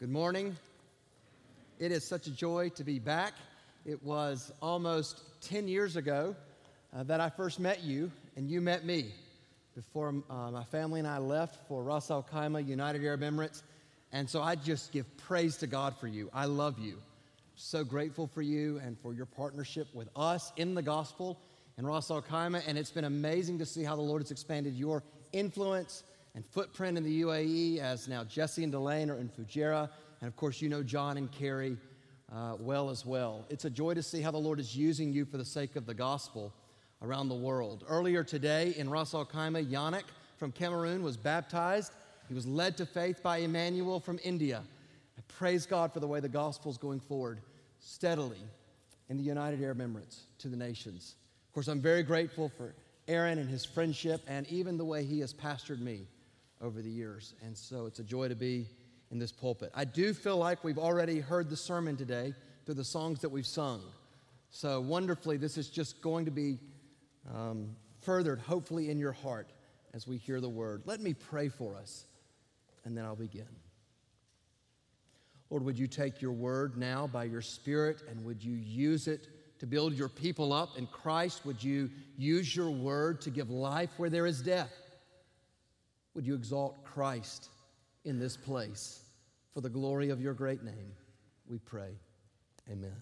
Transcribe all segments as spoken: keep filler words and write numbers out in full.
Good morning. It is such a joy to be back. It was almost ten years ago uh, that I first met you, and you met me before uh, my family and I left for Ras Al Khaimah, United Arab Emirates. And so I just give praise to God for you. I love you. So grateful for you and for your partnership with us in the gospel in Ras Al Khaimah. And it's been amazing to see how the Lord has expanded your influence and footprint in the U A E, as now Jesse and Delane are in Fujairah. And of course, you know John and Carrie uh, well as well. It's a joy to see how the Lord is using you for the sake of the gospel around the world. Earlier today in Ras Al Khaimah, Yannick from Cameroon was baptized. He was led to faith by Emmanuel from India. I praise God for the way the gospel is going forward steadily in the United Arab Emirates to the nations. Of course, I'm very grateful for Aaron and his friendship and even the way he has pastored me over the years. And so it's a joy to be in this pulpit. I do feel like we've already heard the sermon today through the songs that we've sung. So wonderfully, this is just going to be um, furthered, hopefully, in your heart as we hear the word. Let me pray for us, and then I'll begin. Lord, would you take your word now by your Spirit, and would you use it to build your people up in Christ? Would you use your word to give life where there is death? Would you exalt Christ in this place for the glory of your great name? We pray. Amen.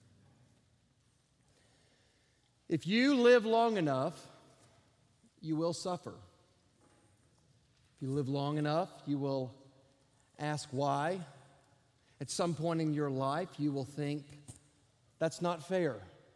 If you live long enough, you will suffer. If you live long enough, you will ask why. At some point in your life, you will think, that's not fair.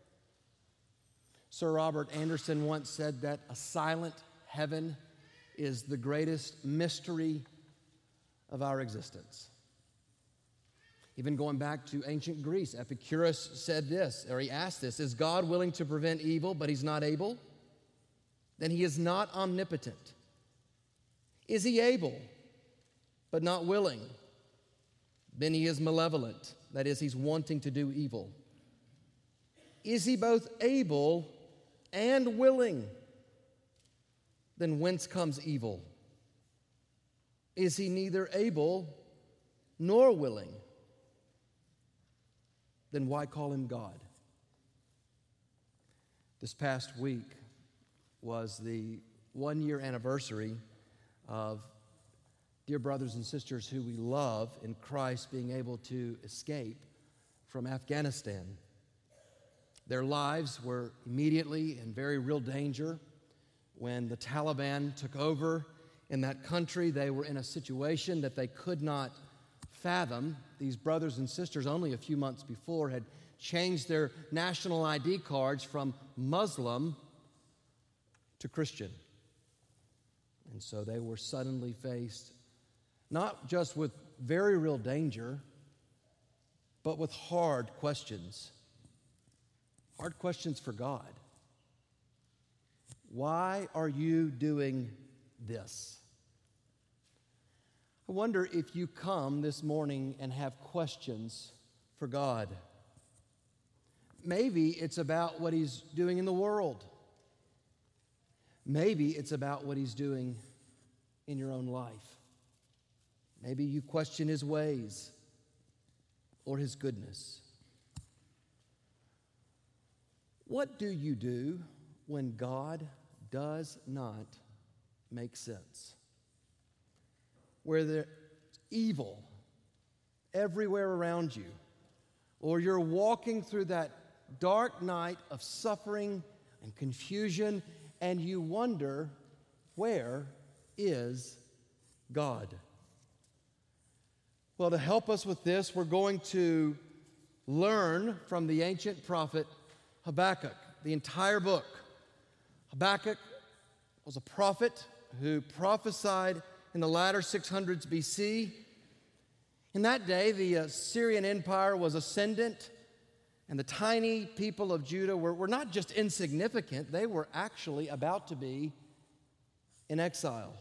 Sir Robert Anderson once said that a silent heaven is the greatest mystery of our existence. Even going back to ancient Greece, Epicurus said this, or he asked this, is God willing to prevent evil, but he's not able? Then he is not omnipotent. Is he able, but not willing? Then he is malevolent. That is, he's wanting to do evil. Is he both able and willing? Then whence comes evil? Is he neither able nor willing? Then why call him God? This past week was the one-year anniversary of dear brothers and sisters who we love in Christ being able to escape from Afghanistan. Their lives were immediately in very real danger. When the Taliban took over in that country, they were in a situation that they could not fathom. These brothers and sisters only a few months before had changed their national I D cards from Muslim to Christian. And so they were suddenly faced not just with very real danger, but with hard questions. Hard questions for God. Why are you doing this? I wonder if you come this morning and have questions for God. Maybe it's about what he's doing in the world. Maybe it's about what he's doing in your own life. Maybe you question his ways or his goodness. What do you do when God does not make sense? Where there's evil everywhere around you, or you're walking through that dark night of suffering and confusion, and you wonder, where is God? Well, to help us with this, we're going to learn from the ancient prophet Habakkuk, the entire book. Habakkuk was a prophet who prophesied in the latter six hundreds B C. In that day, the Assyrian Empire was ascendant, and the tiny people of Judah were, were not just insignificant, they were actually about to be in exile.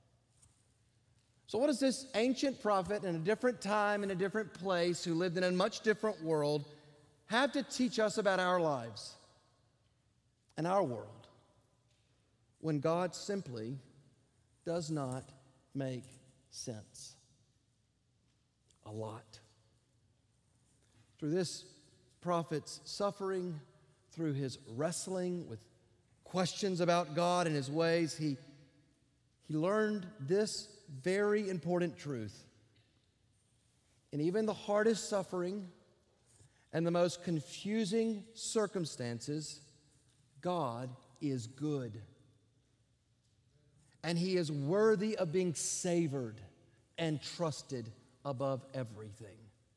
So what does this ancient prophet in a different time, in a different place, who lived in a much different world, have to teach us about our lives and our world when God simply does not make sense? a lot. Through this prophet's suffering, through his wrestling with questions about God and his ways, he, he learned this very important truth. In even the hardest suffering and the most confusing circumstances, God is good. And he is worthy of being savored and trusted above everything.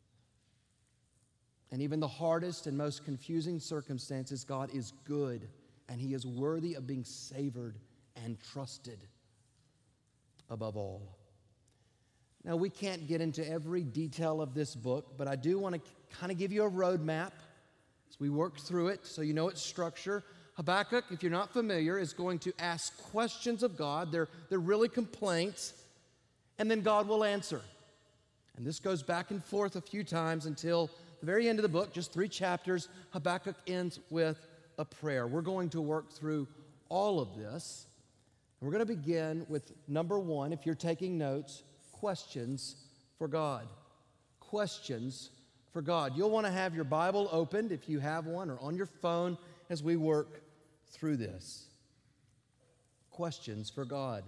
And even the hardest and most confusing circumstances, God is good, and he is worthy of being savored and trusted above all. Now, we can't get into every detail of this book, but I do want to kind of give you a roadmap as we work through it so you know its structure. Habakkuk, if you're not familiar, is going to ask questions of God. They're, they're really complaints, and then God will answer. And this goes back and forth a few times until the very end of the book, just three chapters. Habakkuk ends with a prayer. We're going to work through all of this. We're going to begin with number one, if you're taking notes, questions for God. Questions for God. You'll want to have your Bible opened if you have one, or on your phone as we work through this. Questions for God.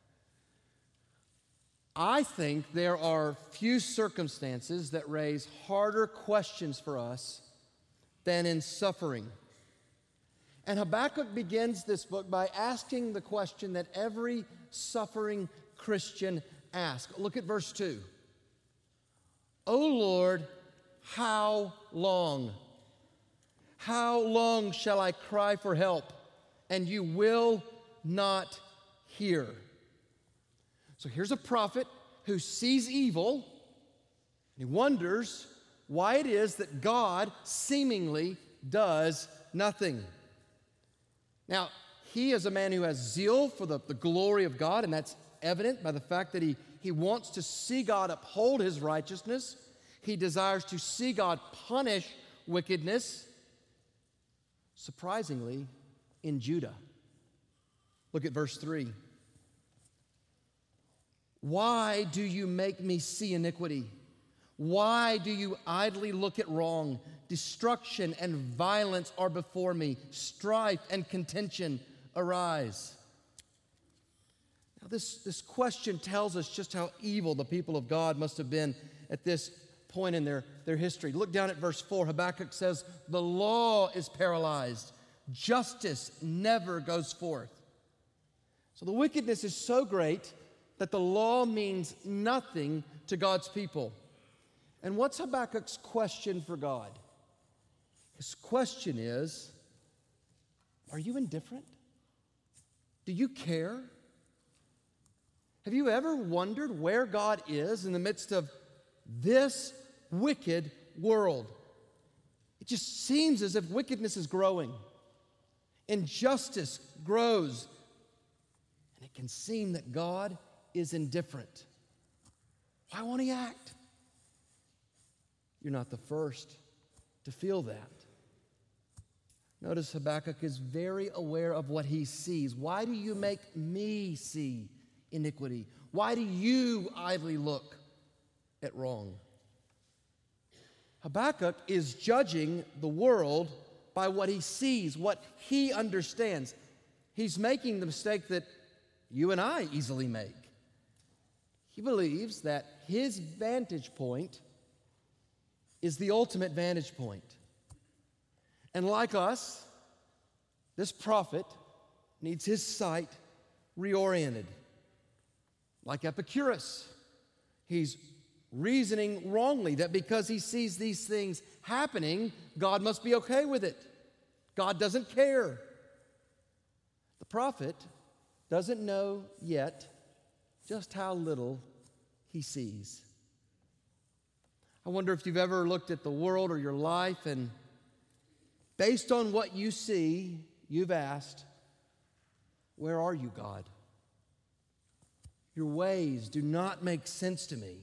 I think there are few circumstances that raise harder questions for us than in suffering. And Habakkuk begins this book by asking the question that every suffering Christian asks. Look at verse two. O Lord, how long? How long shall I cry for help, and you will not hear? So here's a prophet who sees evil, and he wonders why it is that God seemingly does nothing. Now, he is a man who has zeal for the, the glory of God, and that's evident by the fact that he, he wants to see God uphold his righteousness. He desires to see God punish wickedness. Surprisingly, in Judah. Look at verse three. Why do you make me see iniquity? Why do you idly look at wrong? Destruction and violence are before me. Strife and contention arise. Now, this, this question tells us just how evil the people of God must have been at this point in their, their history. Look down at verse four. Habakkuk says, the law is paralyzed. Justice never goes forth. So the wickedness is so great that the law means nothing to God's people. And what's Habakkuk's question for God? His question is, are you indifferent? Do you care? Have you ever wondered where God is in the midst of this wicked world? It just seems as if wickedness is growing. Injustice grows. And it can seem that God is indifferent. Why won't he act? You're not the first to feel that. Notice Habakkuk is very aware of what he sees. Why do you make me see iniquity? Why do you idly look at wrong? Habakkuk is judging the world by what he sees, what he understands. He's making the mistake that you and I easily make. He believes that his vantage point is the ultimate vantage point. And like us, this prophet needs his sight reoriented. Like Epicurus, he's reasoning wrongly that because he sees these things happening, God must be okay with it. God doesn't care. The prophet doesn't know yet just how little he sees. I wonder if you've ever looked at the world or your life, and based on what you see, you've asked, where are you, God? Your ways do not make sense to me.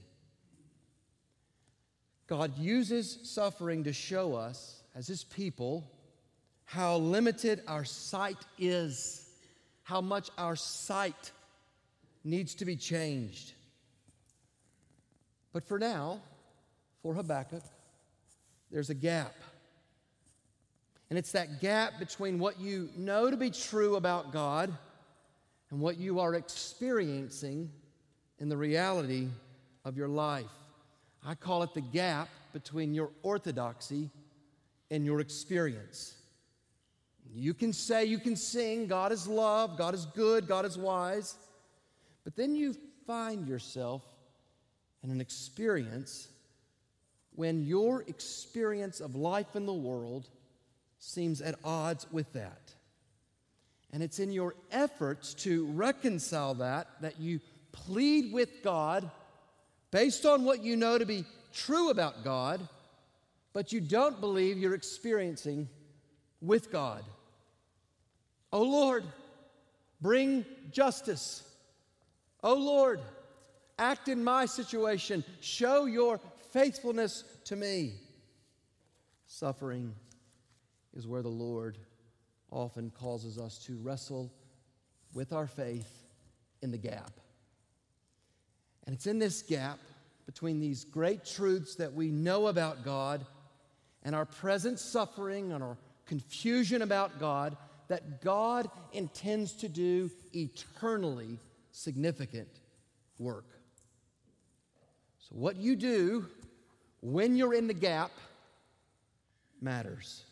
God uses suffering to show us, as his people, how limited our sight is, how much our sight needs to be changed. But for now, for Habakkuk, there's a gap. And it's that gap between what you know to be true about God and what you are experiencing in the reality of your life. I call it the gap between your orthodoxy and your experience. You can say, you can sing, God is love, God is good, God is wise, but then you find yourself in an experience when your experience of life in the world seems at odds with that. And it's in your efforts to reconcile that that you plead with God based on what you know to be true about God, but you don't believe you're experiencing with God. Oh Lord, bring justice. Oh Lord, act in my situation. Show your faithfulness to me. Suffering is where the Lord often causes us to wrestle with our faith in the gap. And it's in this gap between these great truths that we know about God and our present suffering and our confusion about God that God intends to do eternally significant work. So what you do when you're in the gap matters.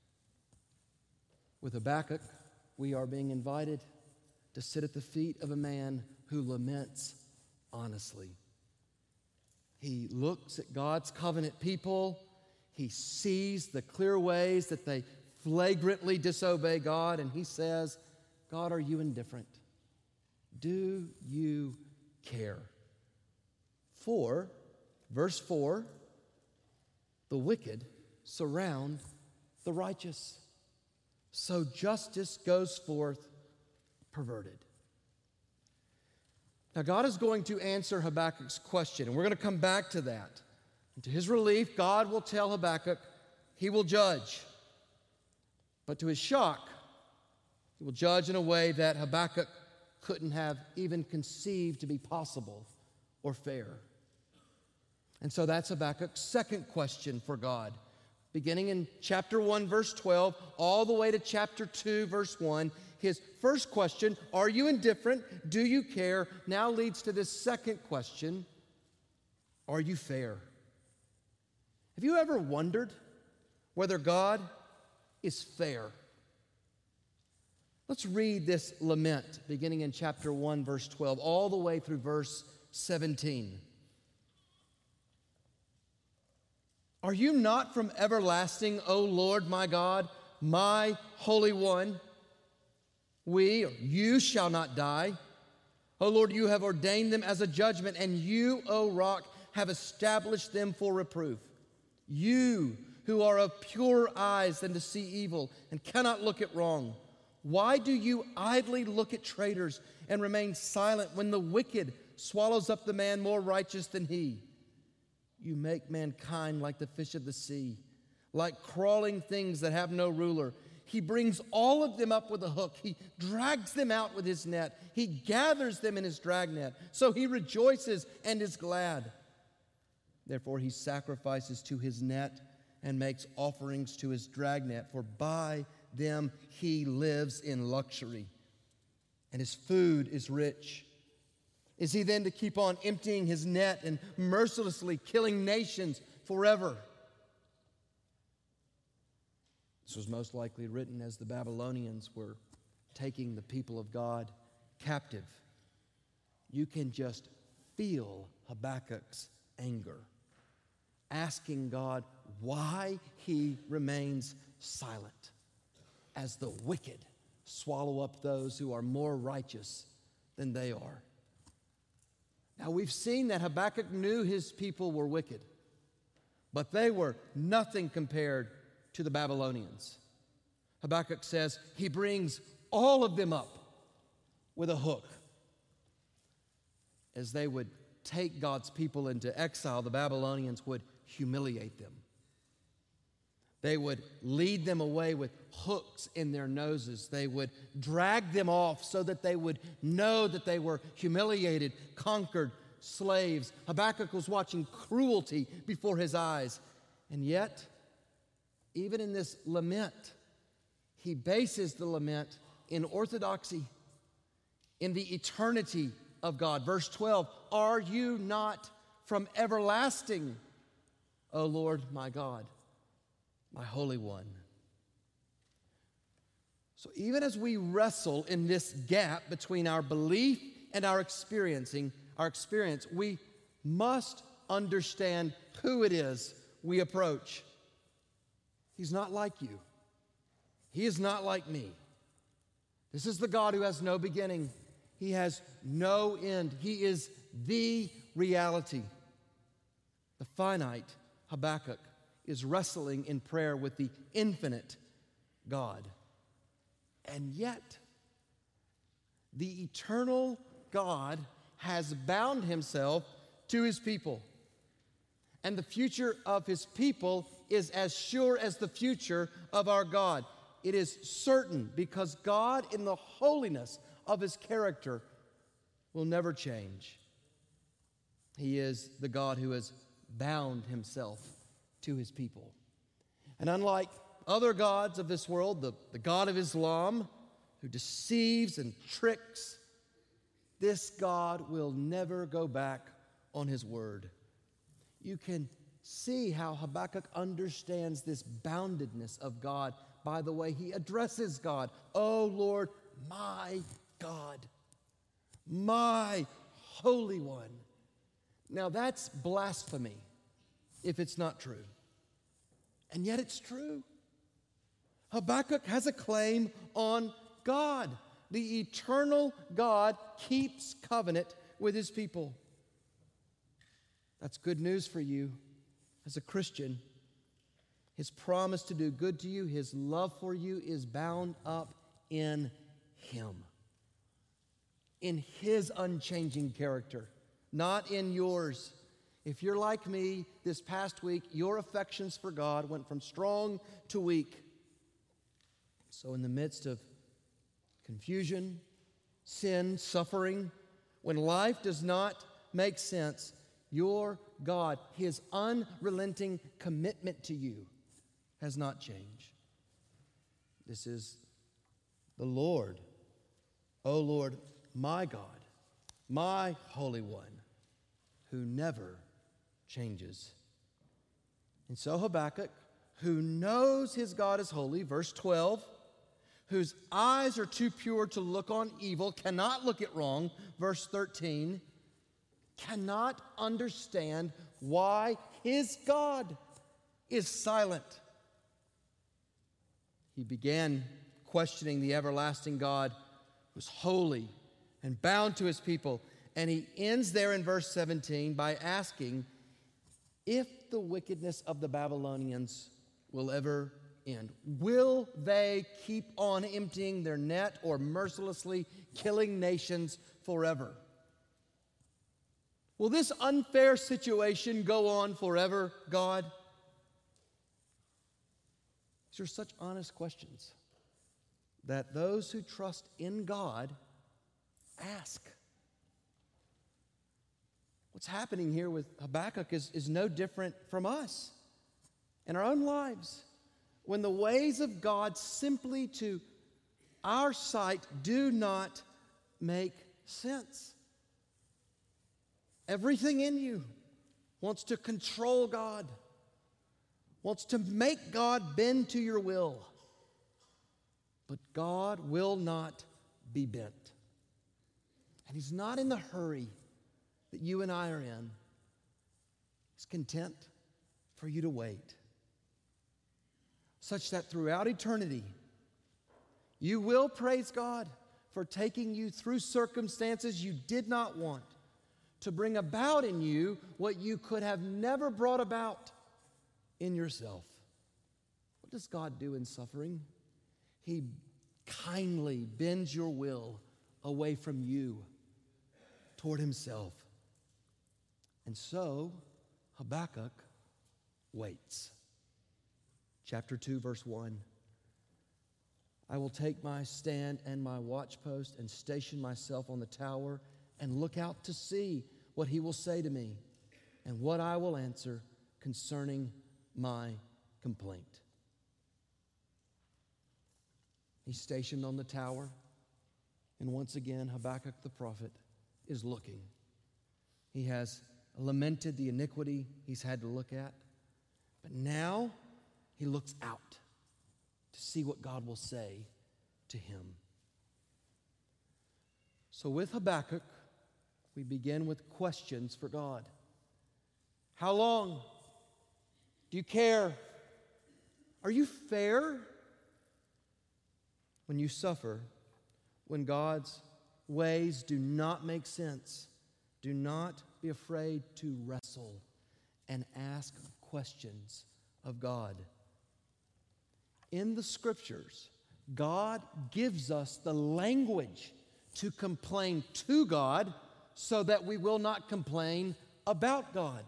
With Habakkuk, we are being invited to sit at the feet of a man who laments honestly. He looks at God's covenant people. He sees the clear ways that they flagrantly disobey God, and he says, God, are you indifferent? Do you care? For, verse four, the wicked surround the righteous, so justice goes forth perverted. Now, God is going to answer Habakkuk's question, and we're going to come back to that. And to his relief, God will tell Habakkuk he will judge. But to his shock, he will judge in a way that Habakkuk couldn't have even conceived to be possible or fair. And so that's Habakkuk's second question for God. Beginning in chapter one, verse twelve, all the way to chapter two, verse one, his first question, are you indifferent? Do you care? Now leads to this second question, are you fair? Have you ever wondered whether God is fair? Let's read this lament beginning in chapter one, verse twelve, all the way through verse seventeen. Are you not from everlasting, O Lord my God, my Holy One? We, or you, shall not die. O Lord, you have ordained them as a judgment, and you, O Rock, have established them for reproof. You, who are of purer eyes than to see evil and cannot look at wrong, why do you idly look at traitors and remain silent when the wicked swallows up the man more righteous than he? You make mankind like the fish of the sea, like crawling things that have no ruler. He brings all of them up with a hook. He drags them out with his net. He gathers them in his dragnet. So he rejoices and is glad. Therefore he sacrifices to his net and makes offerings to his dragnet, for by them he lives in luxury, and his food is rich. Is he then to keep on emptying his net and mercilessly killing nations forever? This was most likely written as the Babylonians were taking the people of God captive. You can just feel Habakkuk's anger, asking God why he remains silent as the wicked swallow up those who are more righteous than they are. Now, we've seen that Habakkuk knew his people were wicked, but they were nothing compared to the Babylonians. Habakkuk says he brings all of them up with a hook. As they would take God's people into exile, the Babylonians would humiliate them. They would lead them away with hooks in their noses. They would drag them off so that they would know that they were humiliated, conquered, slaves. Habakkuk was watching cruelty before his eyes. And yet, even in this lament, he bases the lament in orthodoxy, in the eternity of God. Verse twelve, are you not from everlasting, O Lord my God, my Holy One? So even as we wrestle in this gap between our belief and our experiencing, our experience, we must understand who it is we approach. He's not like you. He is not like me. This is the God who has no beginning. He has no end. He is the reality. The finite Habakkuk is wrestling in prayer with the infinite God. And yet, the eternal God has bound himself to his people. And the future of his people is as sure as the future of our God. It is certain because God, in the holiness of his character, will never change. He is the God who has bound himself to his people. And unlike other gods of this world, the, the God of Islam, who deceives and tricks, this God will never go back on his word. You can see how Habakkuk understands this boundedness of God by the way he addresses God. Oh Lord, my God, my Holy One. Now that's blasphemy if it's not true. And yet it's true. Habakkuk has a claim on God. The eternal God keeps covenant with his people. That's good news for you as a Christian. His promise to do good to you, his love for you is bound up in him. In his unchanging character, not in yours. If you're like me, this past week, your affections for God went from strong to weak. So in the midst of confusion, sin, suffering, when life does not make sense, your God, his unrelenting commitment to you has not changed. This is the Lord, O Lord, my God, my Holy One, who never changes. And so Habakkuk, who knows his God is holy, verse twelve, whose eyes are too pure to look on evil, cannot look at wrong, verse thirteen, cannot understand why his God is silent. He began questioning the everlasting God who's holy and bound to his people. And he ends there in verse seventeen by asking if the wickedness of the Babylonians will ever end. Will they keep on emptying their net or mercilessly killing nations forever? Will this unfair situation go on forever, God? These are such honest questions that those who trust in God ask. What's happening here with Habakkuk is, is no different from us in our own lives. When the ways of God simply to our sight do not make sense. Everything in you wants to control God, wants to make God bend to your will. But God will not be bent. And he's not in the hurry that you and I are in. He's content for you to wait, such that throughout eternity, you will praise God for taking you through circumstances you did not want, to bring about in you what you could have never brought about in yourself. What does God do in suffering? He kindly bends your will away from you toward himself. And so Habakkuk waits. Chapter two, verse one. I will take my stand and my watchpost and station myself on the tower and look out to see what he will say to me, and what I will answer concerning my complaint. He's stationed on the tower, and once again, Habakkuk the prophet is looking. He has lamented the iniquity he's had to look at, but now he looks out to see what God will say to him. So with Habakkuk, we begin with questions for God. How long? Do you care? Are you fair? When you suffer, when God's ways do not make sense, do not be afraid to wrestle and ask questions of God. In the Scriptures, God gives us the language to complain to God so that we will not complain about God.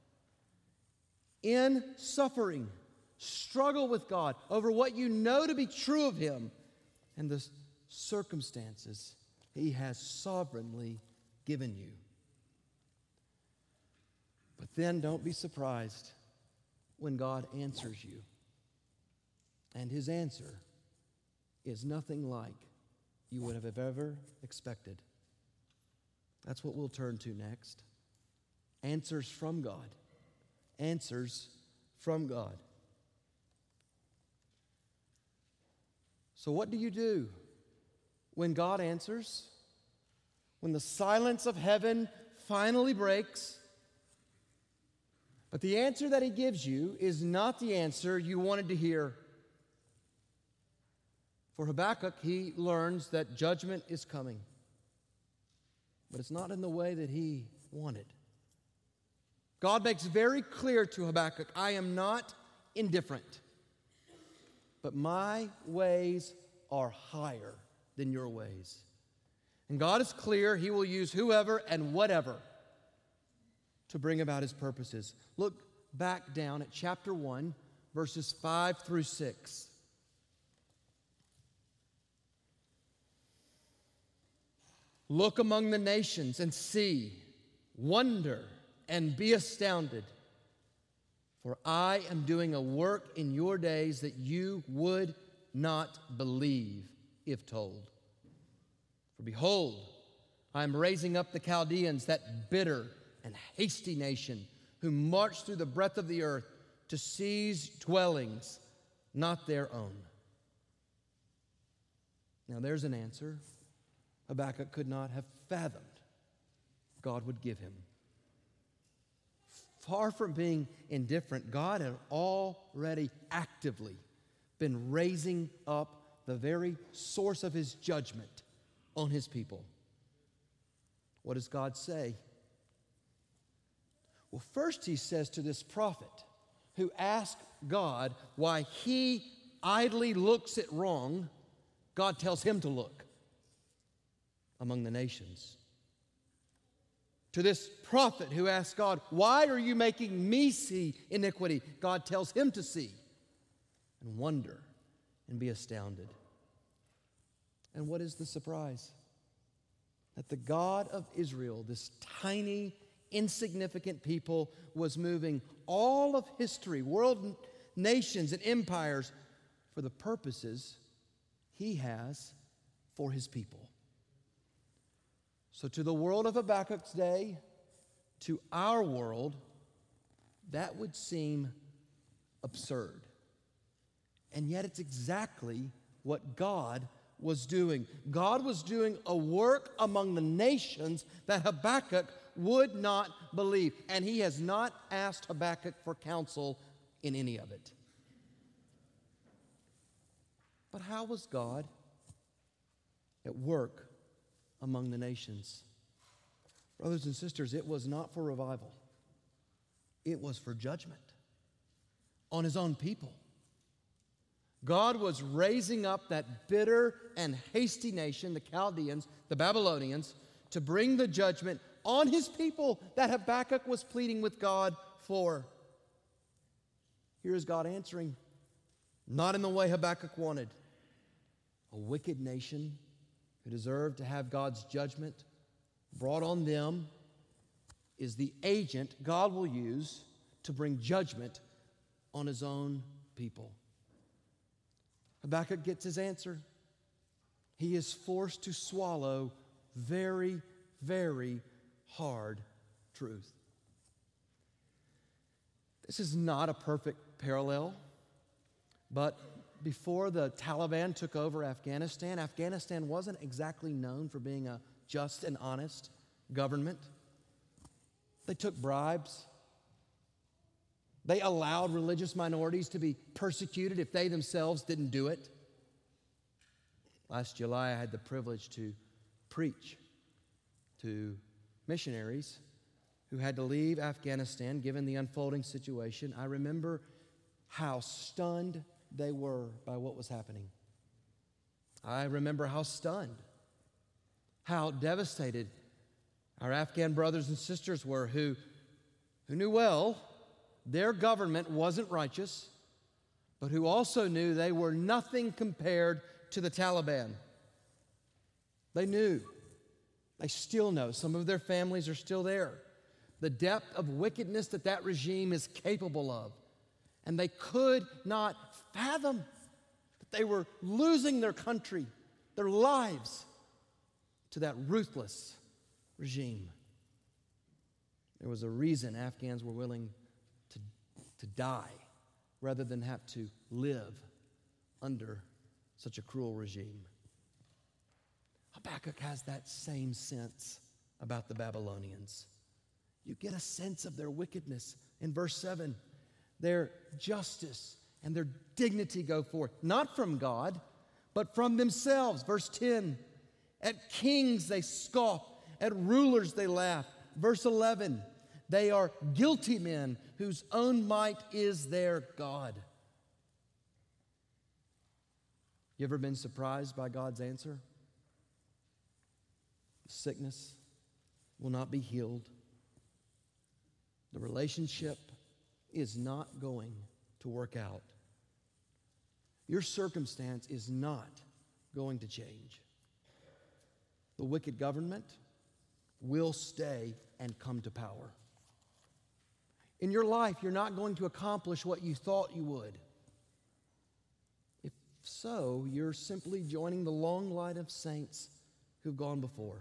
In suffering, struggle with God over what you know to be true of Him and the circumstances He has sovereignly given you. But then don't be surprised when God answers you. And His answer is nothing like you would have ever expected. That's what we'll turn to next. Answers from God. Answers from God. So what do you do when God answers? When the silence of heaven finally breaks, but the answer that He gives you is not the answer you wanted to hear. For Habakkuk, he learns that judgment is coming, but it's not in the way that he wanted. God makes very clear to Habakkuk, I am not indifferent, but my ways are higher than your ways. And God is clear He will use whoever and whatever to bring about His purposes. Look back down at chapter one, verses five through six. Look among the nations and see, wonder and be astounded. For I am doing a work in your days that you would not believe if told. For behold, I am raising up the Chaldeans, that bitter and hasty nation, who march through the breadth of the earth to seize dwellings not their own. Now there's an answer Habakkuk could not have fathomed God would give him. Far from being indifferent, God had already actively been raising up the very source of His judgment on His people. What does God say? Well, first He says to this prophet who asked God why he idly looks at wrong, God tells him to look among the nations. To this prophet who asks God, why are you making me see iniquity? God tells him to see and wonder and be astounded. And what is the surprise? That the God of Israel, this tiny, insignificant people, was moving all of history, world, nations, and empires for the purposes He has for His people. So to the world of Habakkuk's day, to our world, that would seem absurd. And yet it's exactly what God was doing. God was doing a work among the nations that Habakkuk would not believe. And he has not asked Habakkuk for counsel in any of it. But how was God at work among the nations? Brothers and sisters, it was not for revival. It was for judgment on His own people. God was raising up that bitter and hasty nation, the Chaldeans, the Babylonians, to bring the judgment on His people that Habakkuk was pleading with God for. Here is God answering, not in the way Habakkuk wanted. A wicked nation who deserved to have God's judgment brought on them is the agent God will use to bring judgment on his own people. Habakkuk gets his answer. He is forced to swallow very, very hard truth. This is not a perfect parallel, but before the Taliban took over Afghanistan, Afghanistan wasn't exactly known for being a just and honest government. They took bribes. They allowed religious minorities to be persecuted if they themselves didn't do it. Last July, I had the privilege to preach to missionaries who had to leave Afghanistan given the unfolding situation. I remember how stunned they were by what was happening. I remember how stunned, how devastated our Afghan brothers and sisters were who, who knew well their government wasn't righteous, but who also knew they were nothing compared to the Taliban. They knew. They still know. Some of their families are still there. The depth of wickedness that that regime is capable of. And they could not fathom that they were losing their country, their lives, to that ruthless regime. There was a reason Afghans were willing to, to die rather than have to live under such a cruel regime. Habakkuk has that same sense about the Babylonians. You get a sense of their wickedness in verse seven. Their justice and their dignity go forth, not from God, but from themselves. Verse ten, at kings they scoff, at rulers they laugh. Verse eleven, they are guilty men whose own might is their God. You ever been surprised by God's answer? Sickness will not be healed. The relationship is not going to work out. Your circumstance is not going to change. The wicked government will stay and come to power. In your life, you're not going to accomplish what you thought you would. If so, you're simply joining the long line of saints who've gone before.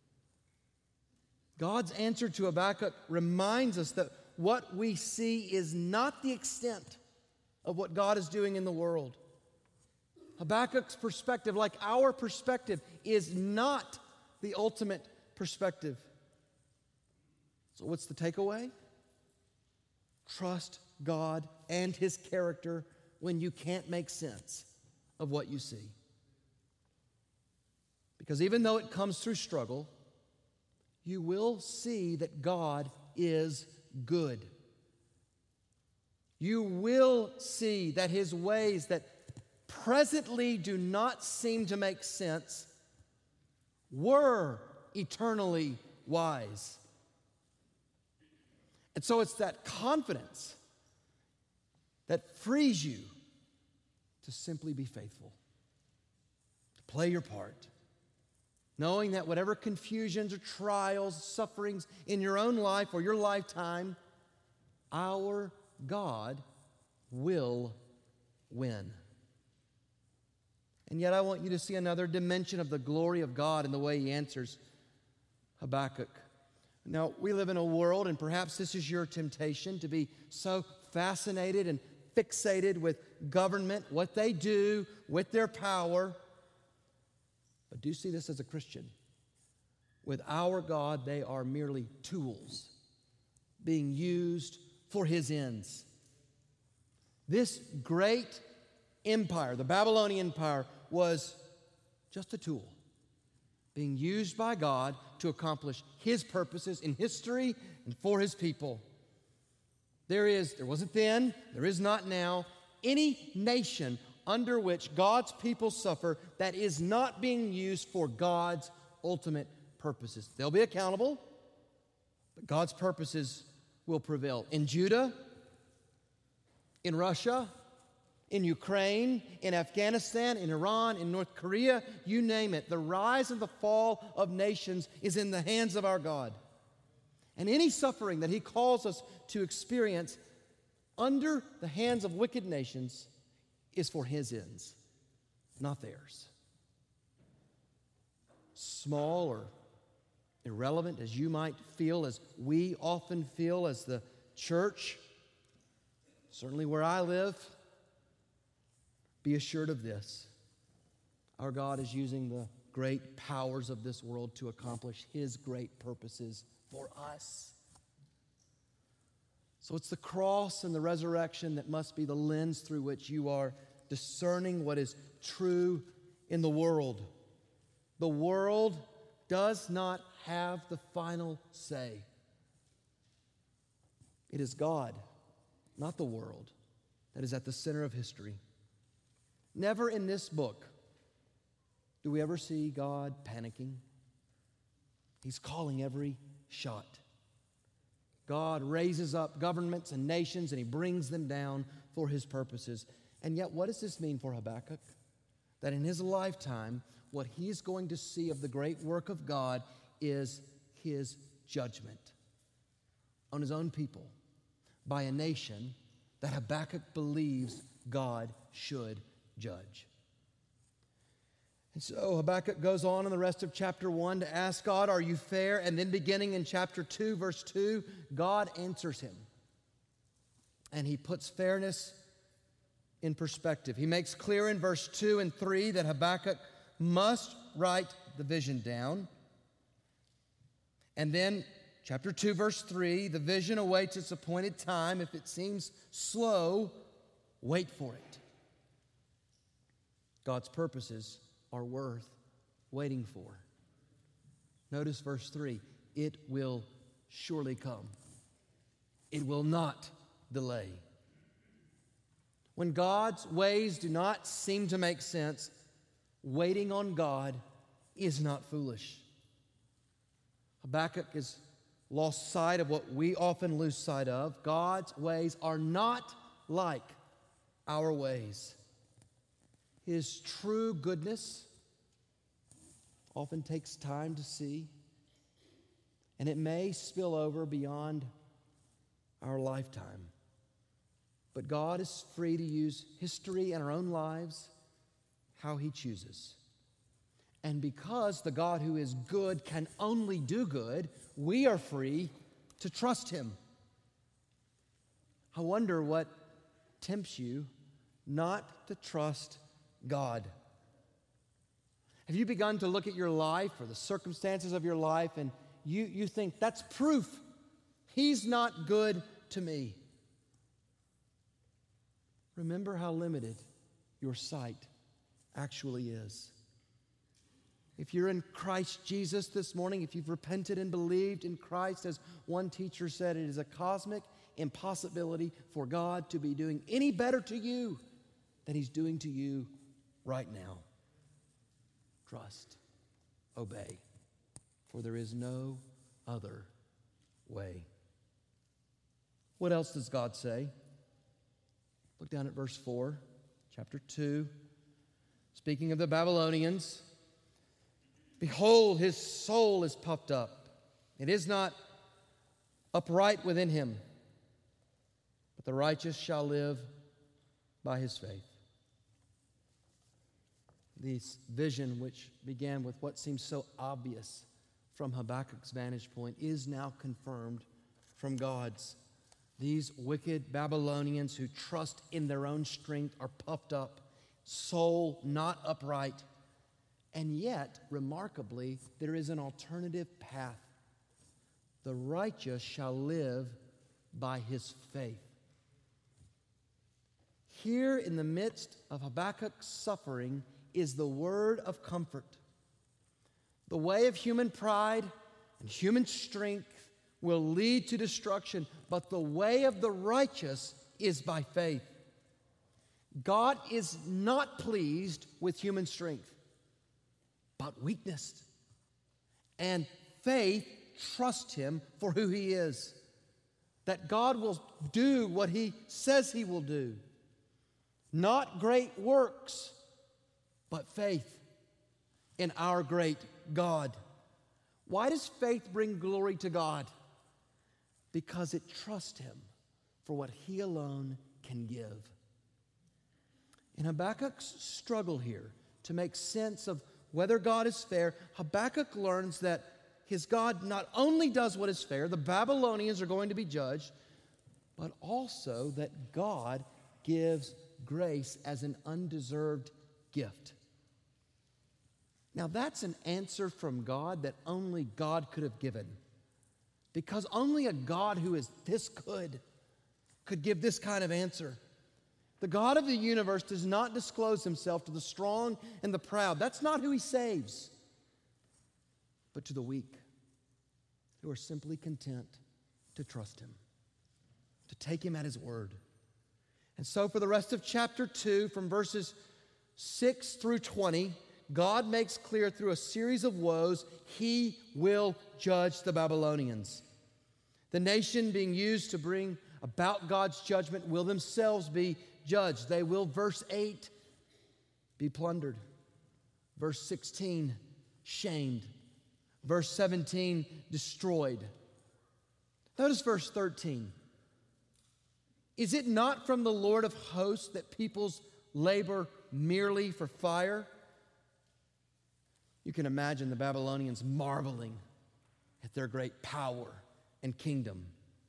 God's answer to Habakkuk reminds us that what we see is not the extent of what God is doing in the world. Habakkuk's perspective, like our perspective, is not the ultimate perspective. So what's the takeaway? Trust God and His character when you can't make sense of what you see. Because even though it comes through struggle, you will see that God is good. You will see that His ways that presently do not seem to make sense were eternally wise. And so it's that confidence that frees you to simply be faithful, to play your part, knowing that whatever confusions or trials, sufferings in your own life or your lifetime, our God will win. And yet I want you to see another dimension of the glory of God in the way He answers Habakkuk. Now, we live in a world, and perhaps this is your temptation, to be so fascinated and fixated with government, what they do with their power. But do see this as a Christian. With our God, they are merely tools being used for His ends. This great empire, the Babylonian Empire, was just a tool being used by God to accomplish His purposes in history and for His people. There is, there wasn't then, there is not now, any nation under which God's people suffer that is not being used for God's ultimate purposes. They'll be accountable, but God's purposes will prevail. In Judah, in Russia, in Ukraine, in Afghanistan, in Iran, in North Korea, you name it. The rise and the fall of nations is in the hands of our God. And any suffering that he calls us to experience under the hands of wicked nations is for his ends, not theirs. Small or irrelevant as you might feel, as we often feel as the church, certainly where I live, be assured of this. Our God is using the great powers of this world to accomplish his great purposes for us. So it's the cross and the resurrection that must be the lens through which you are discerning what is true in the world. The world does not have the final say. It is God, not the world, that is at the center of history. Never in this book do we ever see God panicking. He's calling every shot. God raises up governments and nations and he brings them down for his purposes. And yet, what does this mean for Habakkuk? That in his lifetime, what he's going to see of the great work of God is his judgment on his own people by a nation that Habakkuk believes God should judge. And so Habakkuk goes on in the rest of chapter one to ask God, are you fair? And then beginning in chapter two, verse two, God answers him. And he puts fairness in perspective. He makes clear in verse two and three that Habakkuk must write the vision down. And then chapter two, verse three, the vision awaits its appointed time. If it seems slow, wait for it. God's purposes are worth waiting for. Notice verse three, it will surely come. It will not delay. When God's ways do not seem to make sense, waiting on God is not foolish. Habakkuk has lost sight of what we often lose sight of. God's ways are not like our ways. His true goodness often takes time to see, and it may spill over beyond our lifetime. But God is free to use history and our own lives how he chooses. And because the God who is good can only do good, we are free to trust him. I wonder what tempts you not to trust God. Have you begun to look at your life or the circumstances of your life and you, you think that's proof he's not good to me? Remember how limited your sight actually is. If you're in Christ Jesus this morning, if you've repented and believed in Christ, as one teacher said, it is a cosmic impossibility for God to be doing any better to you than he's doing to you right now. Trust, obey, for there is no other way. What else does God say? Look down at verse four, chapter two. Speaking of the Babylonians, behold, his soul is puffed up. It is not upright within him, but the righteous shall live by his faith. This vision, which began with what seems so obvious from Habakkuk's vantage point, is now confirmed from God's. These wicked Babylonians who trust in their own strength are puffed up, soul not upright. And yet, remarkably, there is an alternative path. The righteous shall live by his faith. Here in the midst of Habakkuk's suffering is the word of comfort. The way of human pride and human strength will lead to destruction, but the way of the righteous is by faith. God is not pleased with human strength, but weakness. And faith trusts him for who he is, that God will do what he says he will do. Not great works, but faith in our great God. Why does faith bring glory to God? because it trusts him for what he alone can give. In Habakkuk's struggle here to make sense of whether God is fair, Habakkuk learns that his God not only does what is fair, the Babylonians are going to be judged, but also that God gives grace as an undeserved gift. Now that's an answer from God that only God could have given, because only a God who is this good could give this kind of answer. The God of the universe does not disclose himself to the strong and the proud. That's not who he saves, but to the weak, who are simply content to trust him, to take him at his word. And so for the rest of chapter two, from verses six through twenty, God makes clear through a series of woes, he will judge the Babylonians. The nation being used to bring about God's judgment will themselves be judged. They will, verse eight, be plundered. Verse sixteen, shamed. Verse seventeen, destroyed. Notice verse thirteen. Is it not from the Lord of hosts that peoples labor merely for fire? You can imagine the Babylonians marveling at their great power and kingdom.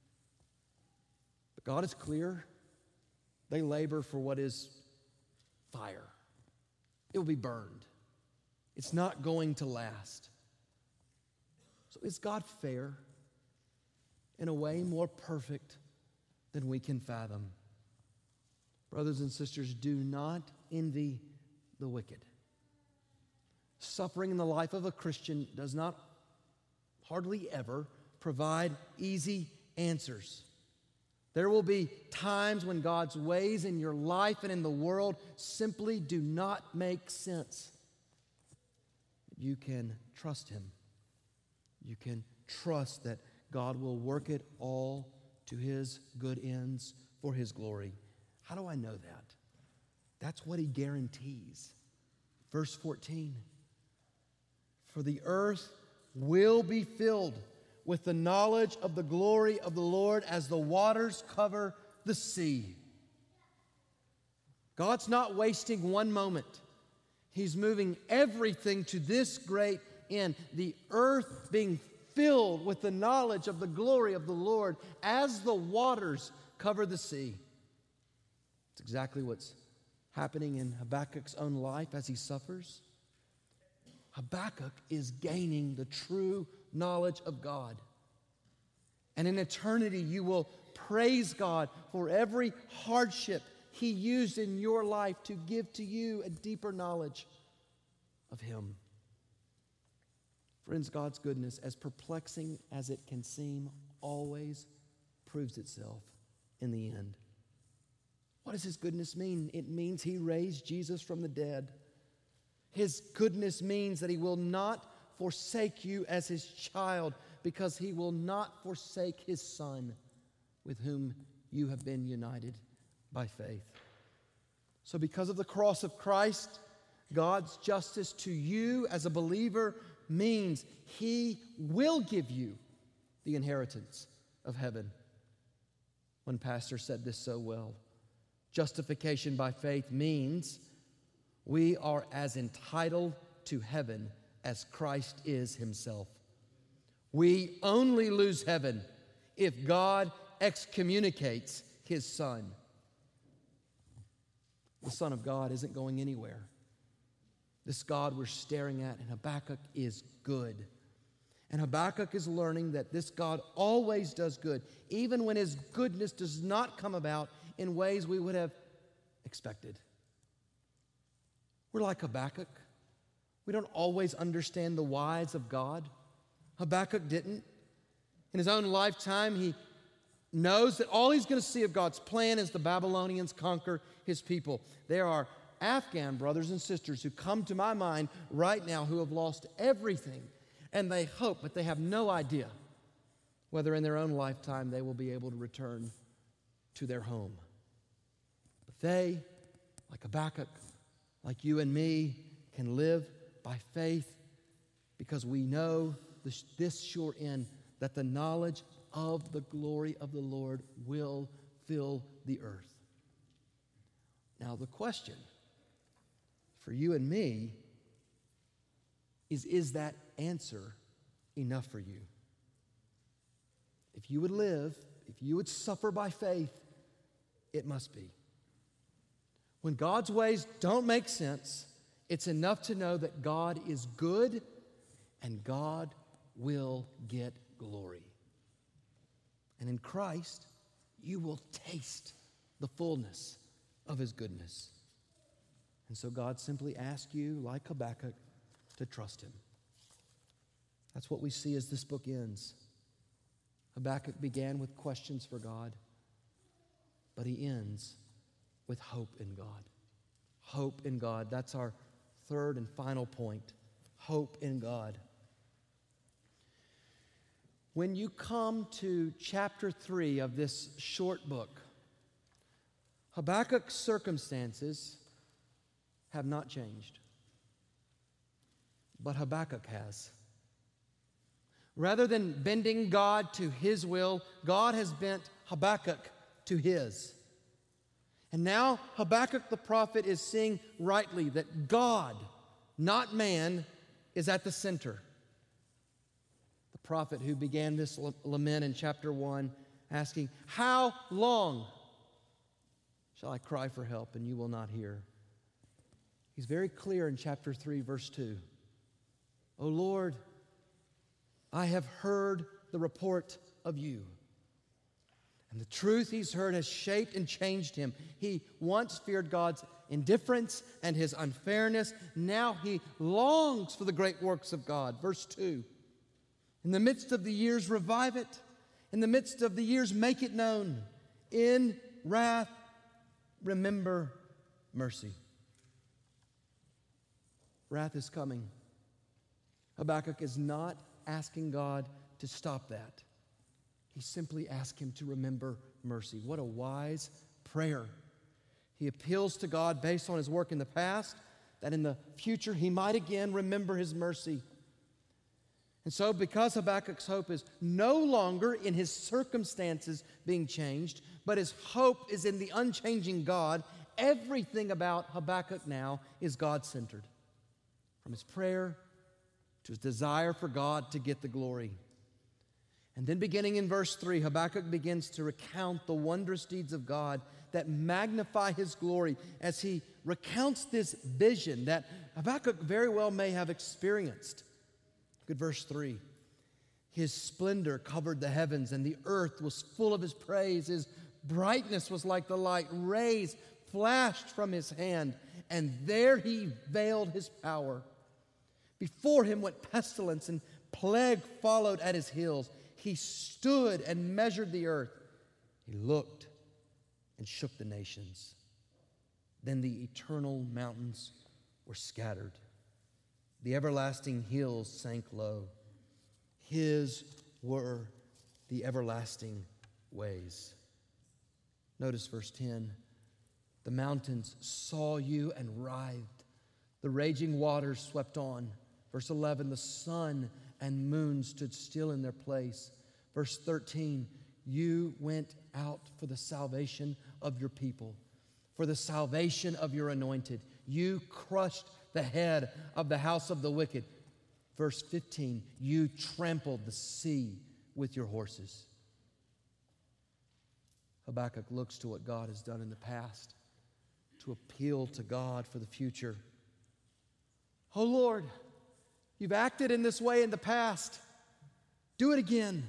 But God is clear. They labor for what is fire. It will be burned. It's not going to last. So is God fair? In a way more perfect than we can fathom. Brothers and sisters, do not envy the wicked. Suffering in the life of a Christian does not hardly ever provide easy answers. There will be times when God's ways in your life and in the world simply do not make sense. You can trust him. You can trust that God will work it all to his good ends for his glory. How do I know that? That's what he guarantees. Verse fourteen. For the earth will be filled with the knowledge of the glory of the Lord as the waters cover the sea. God's not wasting one moment. He's moving everything to this great end. The earth being filled with the knowledge of the glory of the Lord as the waters cover the sea. It's exactly what's happening in Habakkuk's own life as he suffers. Habakkuk is gaining the true knowledge of God. And in eternity, you will praise God for every hardship he used in your life to give to you a deeper knowledge of him. Friends, God's goodness, as perplexing as it can seem, always proves itself in the end. What does his goodness mean? It means he raised Jesus from the dead. His goodness means that he will not forsake you as his child, because he will not forsake his Son with whom you have been united by faith. So because of the cross of Christ, God's justice to you as a believer means he will give you the inheritance of heaven. One pastor said this so well. Justification by faith means we are as entitled to heaven as Christ is himself. We only lose heaven if God excommunicates his Son. The Son of God isn't going anywhere. This God we're staring at in Habakkuk is good. And Habakkuk is learning that this God always does good, even when his goodness does not come about in ways we would have expected. We're like Habakkuk. We don't always understand the whys of God. Habakkuk didn't. In his own lifetime, he knows that all he's going to see of God's plan is the Babylonians conquer his people. There are Afghan brothers and sisters who come to my mind right now who have lost everything, and they hope, but they have no idea whether in their own lifetime they will be able to return to their home. But they, like Habakkuk, like you and me, can live by faith because we know this, this sure end, that the knowledge of the glory of the Lord will fill the earth. Now the question for you and me is, is that answer enough for you? If you would live, if you would suffer by faith, it must be. When God's ways don't make sense, it's enough to know that God is good and God will get glory. And in Christ, you will taste the fullness of His goodness. And so God simply asks you, like Habakkuk, to trust Him. That's what we see as this book ends. Habakkuk began with questions for God, but he ends with hope in God. Hope in God. That's our third and final point. Hope in God. When you come to chapter three of this short book, Habakkuk's circumstances have not changed, but Habakkuk has. Rather than bending God to his will, God has bent Habakkuk to his. And now Habakkuk the prophet is seeing rightly that God, not man, is at the center. The prophet who began this lament in chapter one, asking, "How long shall I cry for help and you will not hear?" He's very clear in chapter three, verse two. "O Lord, I have heard the report of you." And the truth he's heard has shaped and changed him. He once feared God's indifference and his unfairness. Now he longs for the great works of God. Verse two. "In the midst of the years, revive it. In the midst of the years, make it known. In wrath, remember mercy." Wrath is coming. Habakkuk is not asking God to stop that. He simply asks him to remember mercy. What a wise prayer. He appeals to God based on his work in the past, that in the future he might again remember his mercy. And so, because Habakkuk's hope is no longer in his circumstances being changed, but his hope is in the unchanging God, everything about Habakkuk now is God-centered. From his prayer to his desire for God to get the glory. And then beginning in verse three, Habakkuk begins to recount the wondrous deeds of God that magnify his glory as he recounts this vision that Habakkuk very well may have experienced. Look at verse three. "His splendor covered the heavens, and the earth was full of his praise. His brightness was like the light. Rays flashed from his hand, and there he veiled his power. Before him went pestilence, and plague followed at his heels. He stood and measured the earth. He looked and shook the nations. Then the eternal mountains were scattered. The everlasting hills sank low. His were the everlasting ways." Notice verse ten. "The mountains saw you and writhed. The raging waters swept on." Verse eleven, "The sun and moon stood still in their place." Verse thirteen, "You went out for the salvation of your people, for the salvation of your anointed. You crushed the head of the house of the wicked." Verse fifteen, "You trampled the sea with your horses." Habakkuk looks to what God has done in the past to appeal to God for the future. "Oh Lord, you've acted in this way in the past. Do it again."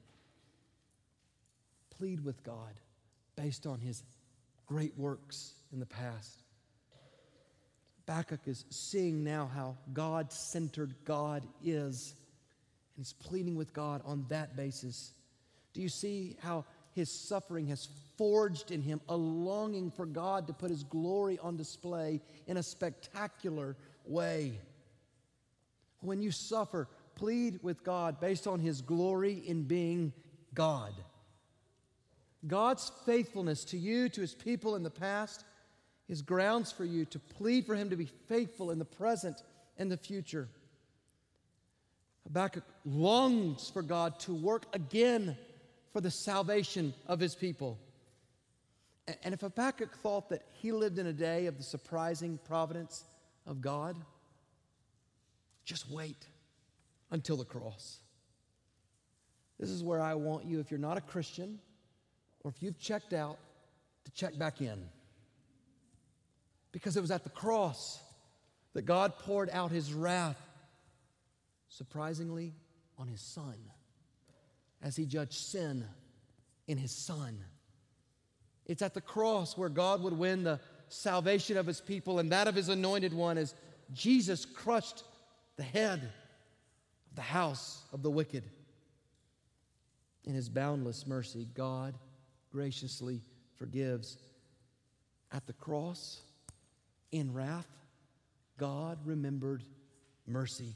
Plead with God based on his great works in the past. Habakkuk is seeing now how God-centered God is, and he's pleading with God on that basis. Do you see how his suffering has forged in him a longing for God to put his glory on display in a spectacular way? When you suffer, plead with God based on his glory in being God. God's faithfulness to you, to his people in the past, is grounds for you to plead for him to be faithful in the present and the future. Habakkuk longs for God to work again for the salvation of his people. And if Habakkuk thought that he lived in a day of the surprising providence of God, just wait until the cross. This is where I want you, if you're not a Christian, or if you've checked out, to check back in. Because it was at the cross that God poured out his wrath, surprisingly, on his Son, as he judged sin in his Son. It's at the cross where God would win the salvation of his people and that of his anointed one, as Jesus crushed the head of the house of the wicked. In his boundless mercy, God graciously forgives. At the cross, in wrath, God remembered mercy.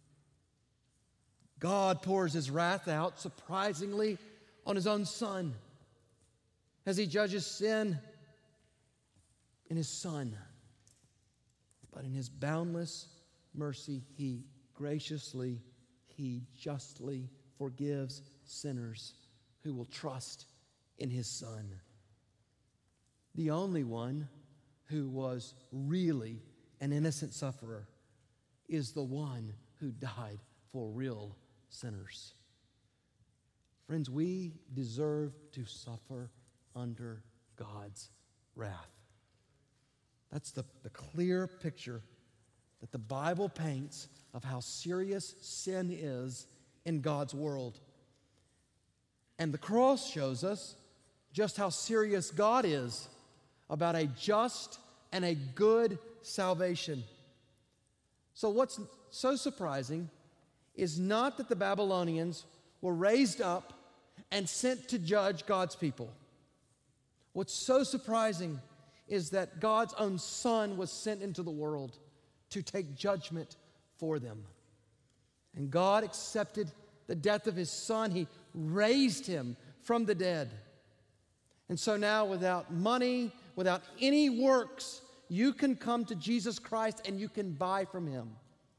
God pours his wrath out surprisingly on his own Son as he judges sin in his Son. But in his boundless mercy, he graciously, he justly forgives sinners who will trust in his Son. The only one who was really an innocent sufferer is the one who died for real sinners. Friends, we deserve to suffer under God's wrath. That's the, the clear picture that the Bible paints of how serious sin is in God's world. And the cross shows us just how serious God is about a just and a good salvation. So what's so surprising is not that the Babylonians were raised up and sent to judge God's people. What's so surprising is that God's own Son was sent into the world to take judgment for them. And God accepted the death of his Son. He raised him from the dead. And so now, without money, without any works, you can come to Jesus Christ and you can buy from him.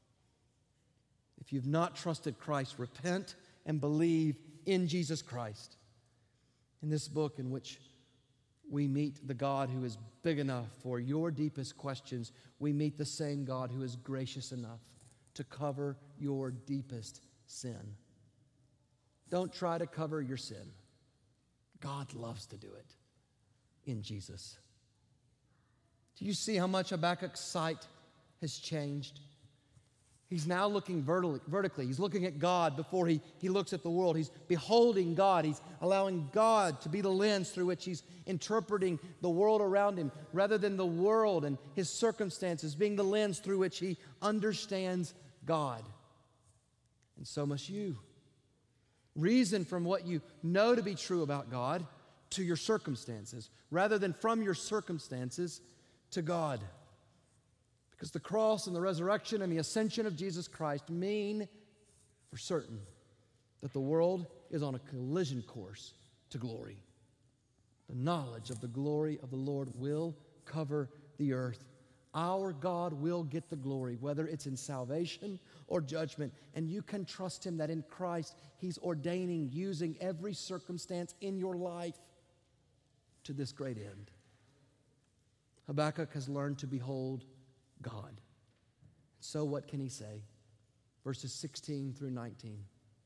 If you've not trusted Christ, repent and believe in Jesus Christ. In this book, in which we meet the God who is big enough for your deepest questions, we meet the same God who is gracious enough to cover your deepest sin. Don't try to cover your sin. God loves to do it in Jesus. Do you see how much Habakkuk's sight has changed? He's now looking vertically. He's looking at God before he, he looks at the world. He's beholding God. He's allowing God to be the lens through which he's interpreting the world around him, rather than the world and his circumstances being the lens through which he understands God. And so must you. Reason from what you know to be true about God to your circumstances, rather than from your circumstances to God. Because the cross and the resurrection and the ascension of Jesus Christ mean for certain that the world is on a collision course to glory. The knowledge of the glory of the Lord will cover the earth. Our God will get the glory, whether it's in salvation or judgment. And you can trust him that in Christ, he's ordaining, using every circumstance in your life to this great end. Habakkuk has learned to behold God. So what can he say? Verses sixteen through nineteen.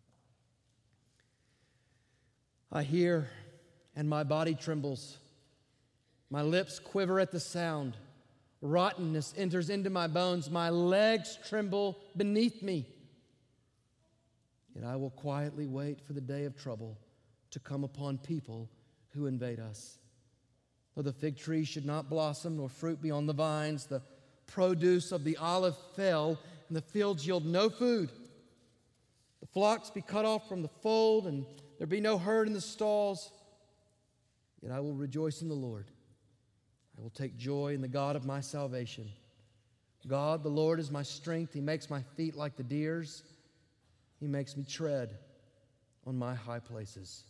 I hear, and my body trembles. My lips quiver at the sound. Rottenness enters into my bones. My legs tremble beneath me. Yet I will quietly wait for the day of trouble to come upon people who invade us. Though the fig tree should not blossom, nor fruit be on the vines, the produce of the olive fail, and the fields yield no food. The flocks be cut off from the fold, and there be no herd in the stalls. Yet I will rejoice in the Lord. I will take joy in the God of my salvation. God, the Lord, is my strength. He makes my feet like the deer's. He makes me tread on my high places.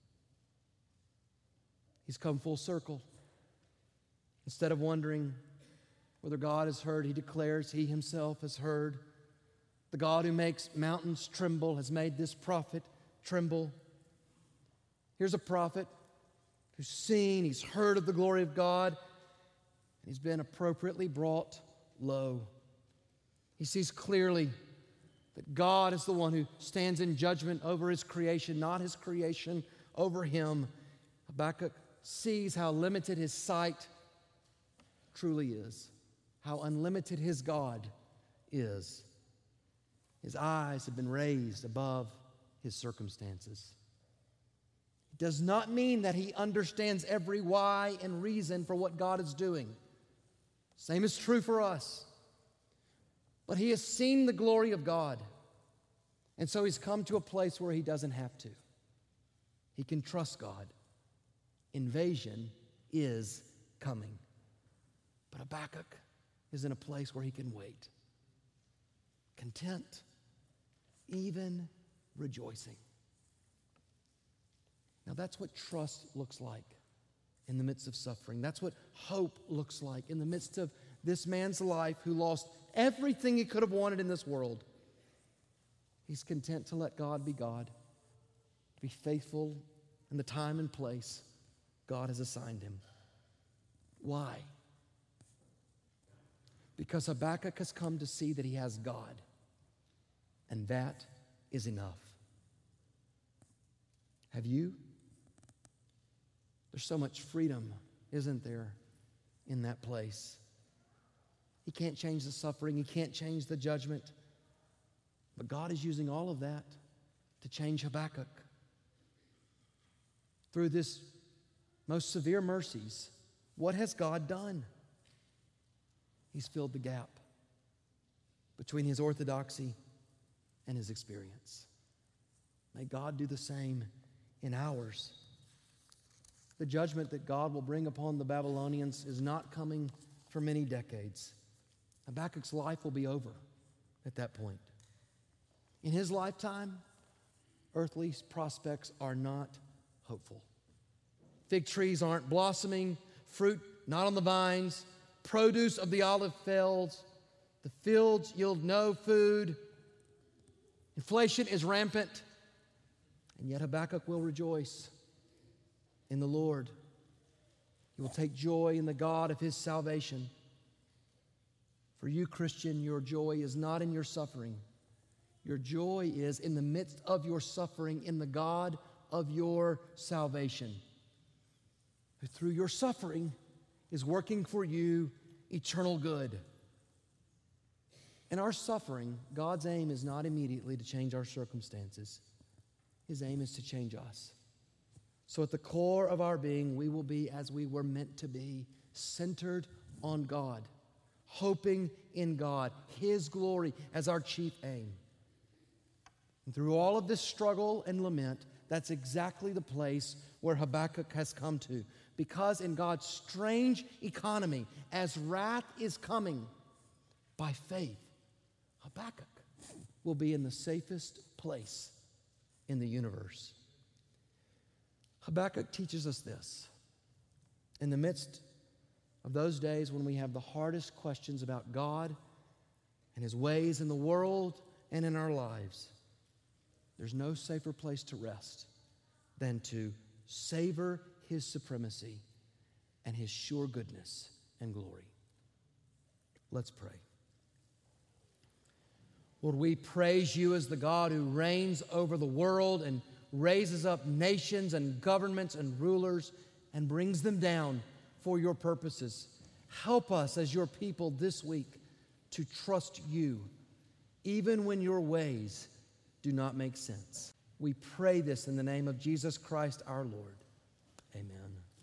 He's come full circle. Instead of wondering whether God has heard, he declares he himself has heard. The God who makes mountains tremble has made this prophet tremble. Here's a prophet who's seen, he's heard of the glory of God, and he's been appropriately brought low. He sees clearly that God is the one who stands in judgment over his creation, not his creation over him. Habakkuk sees how limited his sight truly is, how unlimited his God is. His eyes have been raised above his circumstances. It does not mean that he understands every why and reason for what God is doing. Same is true for us. But he has seen the glory of God, and so he's come to a place where he doesn't have to. He can trust God. Invasion is coming. But Habakkuk is in a place where he can wait, content, even rejoicing. Now that's what trust looks like in the midst of suffering. That's what hope looks like in the midst of this man's life who lost everything he could have wanted in this world. He's content to let God be God, to be faithful in the time and place God has assigned him. Why? Because Habakkuk has come to see that he has God, and that is enough. Have you? There's so much freedom, isn't there, in that place? He can't change the suffering. He can't change the judgment. But God is using all of that to change Habakkuk. Through this most severe mercies, what has God done? He's filled the gap between his orthodoxy and his experience. May God do the same in ours. The judgment that God will bring upon the Babylonians is not coming for many decades. Habakkuk's life will be over at that point. In his lifetime, earthly prospects are not hopeful. Fig trees aren't blossoming, fruit not on the vines, produce of the olive fields, the fields yield no food, inflation is rampant, and yet Habakkuk will rejoice in the Lord. He will take joy in the God of his salvation. For you, Christian, your joy is not in your suffering. Your joy is in the midst of your suffering in the God of your salvation, who through your suffering is working for you eternal good. In our suffering, God's aim is not immediately to change our circumstances. His aim is to change us. So at the core of our being, we will be as we were meant to be, centered on God, hoping in God, his glory as our chief aim. And through all of this struggle and lament, that's exactly the place where Habakkuk has come to. Because in God's strange economy, as wrath is coming, by faith, Habakkuk will be in the safest place in the universe. Habakkuk teaches us this. In the midst of those days when we have the hardest questions about God and his ways in the world and in our lives, there's no safer place to rest than to savor his supremacy and his sure goodness and glory. Let's pray. Lord, we praise you as the God who reigns over the world and raises up nations and governments and rulers and brings them down for your purposes. Help us as your people this week to trust you, even when your ways do not make sense. We pray this in the name of Jesus Christ our Lord. Amen.